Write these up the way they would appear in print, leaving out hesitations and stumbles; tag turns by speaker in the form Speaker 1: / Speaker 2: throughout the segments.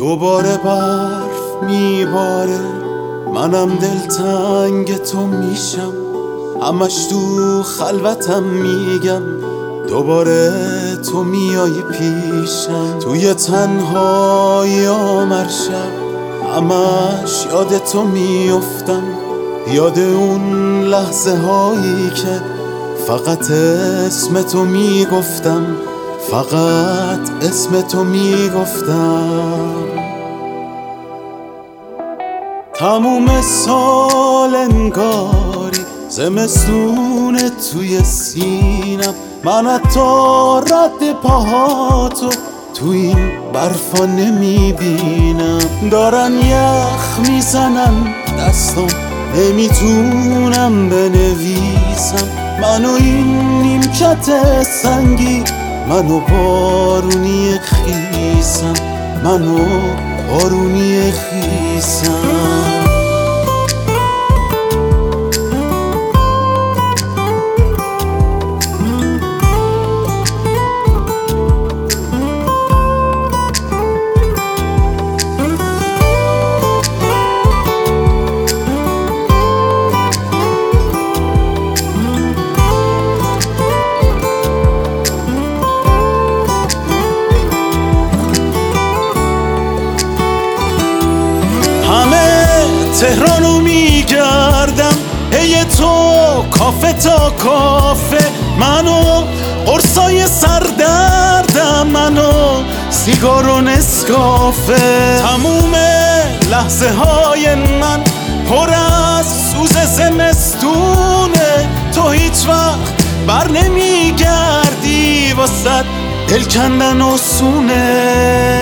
Speaker 1: دوباره برف میباره، منم دلتنگ تو میشم، همش تو خلوتم میگم دوباره تو میای پیشم. توی تنهایی آمر شب همش یاد تو میافتم، یاد اون لحظه هایی که فقط اسم تو میگفتم، فقط اسم تو میگفتم. تموم سال انگاری زمستونه توی سینم، من حتی رد پاهاتو تو این برفا نمیبینم. دارن یخ میزنن دستم، نمیتونم بنویسم، منو این نیمکت سنگی، منو بارونی خیسم، منو بارونی خیسم. تهرانو میگردم هی تو کافه تا کافه، منو قرصای سردردم، منو سیگار و نسکافه. تموم لحظه های من پر از سوز زمستونه، تو هیچ وقت بر نمیگردی، واسه دل کندن آسونه.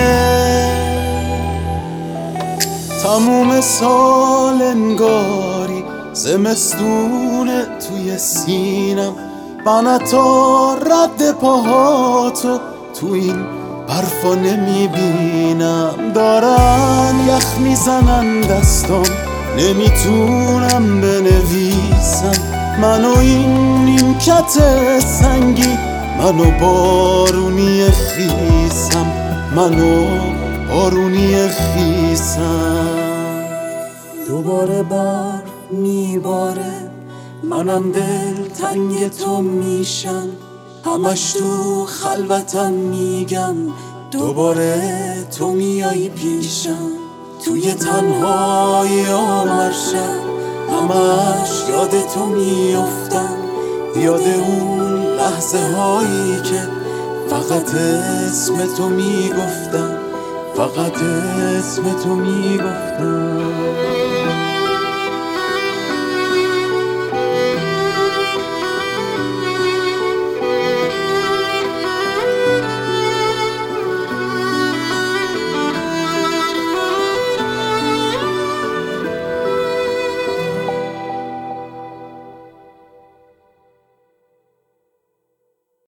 Speaker 1: تموم سال انگاری زمستونه توی سینم، من حتی رد پاهاتو تو این برفا نمیبینم. دارن یخ میزنن دستام، نمیتونم بنویسم، منو این نیمکت سنگی، منو بارونی خیسم، منو بارونی خیسم.
Speaker 2: دوباره برف میباره، منم دلتنگ تو میشم، همش تو خلوتم میگم دوباره تو میای پیشم. توی تنهایی آمر شب همش یاد تو میافتم، یاد اون لحظه هایی که فقط اسم تو میگفتم، فقط اسم تو میگفتم.